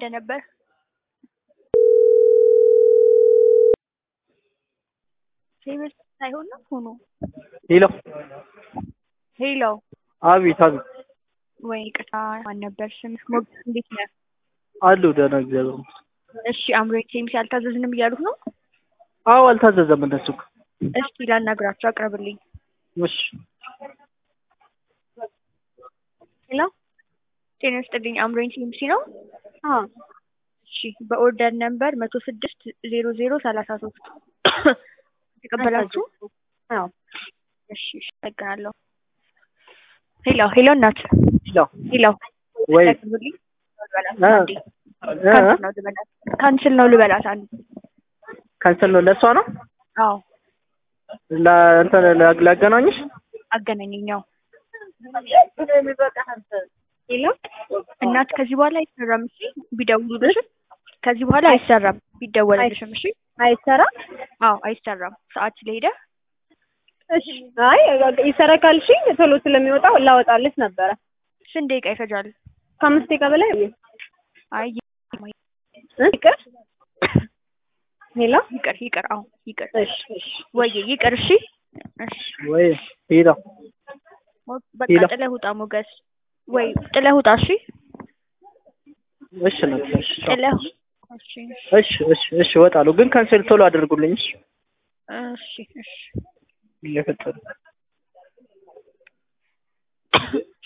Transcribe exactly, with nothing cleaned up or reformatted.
እንደነበር ፌቨር ሳይሆን ነው ሆኖ ሄሎ ሄሎ አቤት አቤት ወይ ቅታ ማን ነበር ስምሽ? ሞገስ እንዴት ነህ? አሉ ደህና እግዚአብሔር ይመስገን። እሺ አምሮኝ ቴምስ አልታዘዝንም እያሉት ነው? አዎ አልታዘዘም እነሱ እኮ። እስቲ ላናግራቸው አቅርብልኝ። እሺ ሄሎ ጤና ይስጥልኝ አምሮኝ ቴምስ ነው? አዎ እሺ በኦርደር ነምበር መቶ ስድስት ዜሮ ዜሮ ሰላሳ ሶስት ተቀበላችሁ? አዎ እሺ እሺ አመሰግናለሁ። ሄሎ ሄሎ እናት ሄሎ ሄሎ ወይ አቅርብልኝ። ካንስል ነው ልበላት ካንስል ነው ልበላት አንዴ ካንሰል ነው ለሷ ነው? አዎ ለእንትን ላገናኝሽ አገናኘኛው ሄሎ እናት ከዚህ በኋላ አይሰራም። እሺ ቢደውሉልሽ ከዚህ በኋላ አይሰራም ቢደወልልሽም። እሺ አይሰራም? አዎ አይሰራም። ሰዓት ስለሄደ እሺ አይ ይሰራ ካልሽኝ ቶሎ ስለሚወጣው ላወጣልሽ ነበረ። ስንት ደቂቃ ይፈጃል? ከአምስት ደቂቃ በላይ አይ ይቅር ሄሎ ይቅር ይቅር አዎ ይቅር እሺ እሺ ወይ ይቅር እሺ እሺ ወይ ሄሎ በቃ ጥለህ ውጣ ሞገስ ወይ ጥለህ ውጣ። እሺ እሺ ነው እሺ ጥለህ እሺ እሺ እሺ እሺ እወጣለሁ ግን ካንሰል ቶሎ አድርጉልኝ። እሺ እሺ እሺ እየፈጠሩ